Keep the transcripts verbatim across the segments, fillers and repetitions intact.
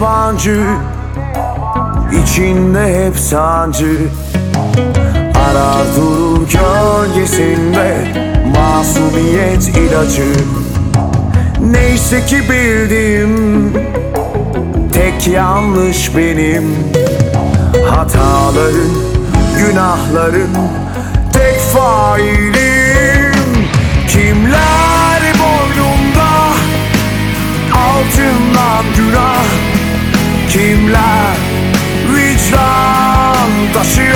yabancı, içinde hep sancı. Arar durur gölgesinde masumiyet ilacı. Neyse ki bildim, tek yanlış benim. Hataların, günahların tek failim. Kimler boynunda altından günah, kimler vicdan taşıyor.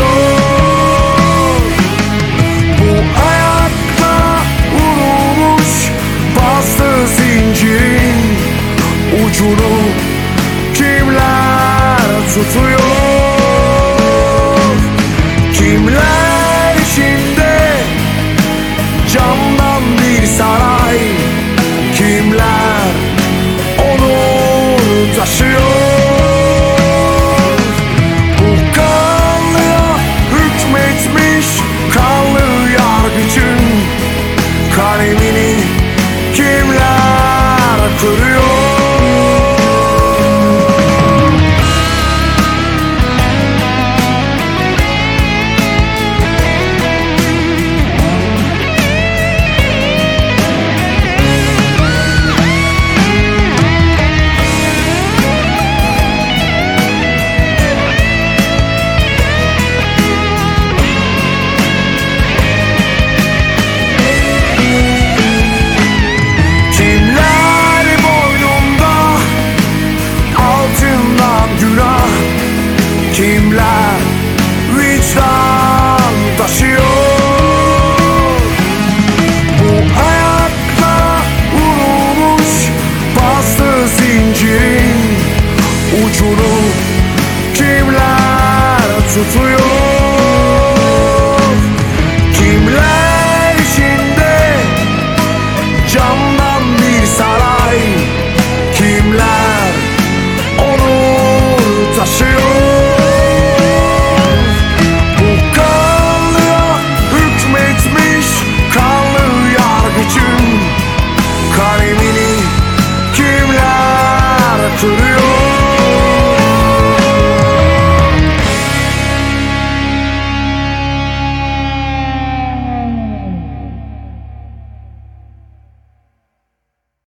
Bu ayakta vurulmuş bastı zincirin ucunu kimler tutuyor? Kimler içinde camdan bir saray, kimler onu taşıyor? Bu kanlıya hükmetmiş kanlı yargıcın kalemini kimler kırıyor? Kimler vicdan taşıyor? Bu ayakta vurulmuş bastı zincirin ucunu kimler tutuyor?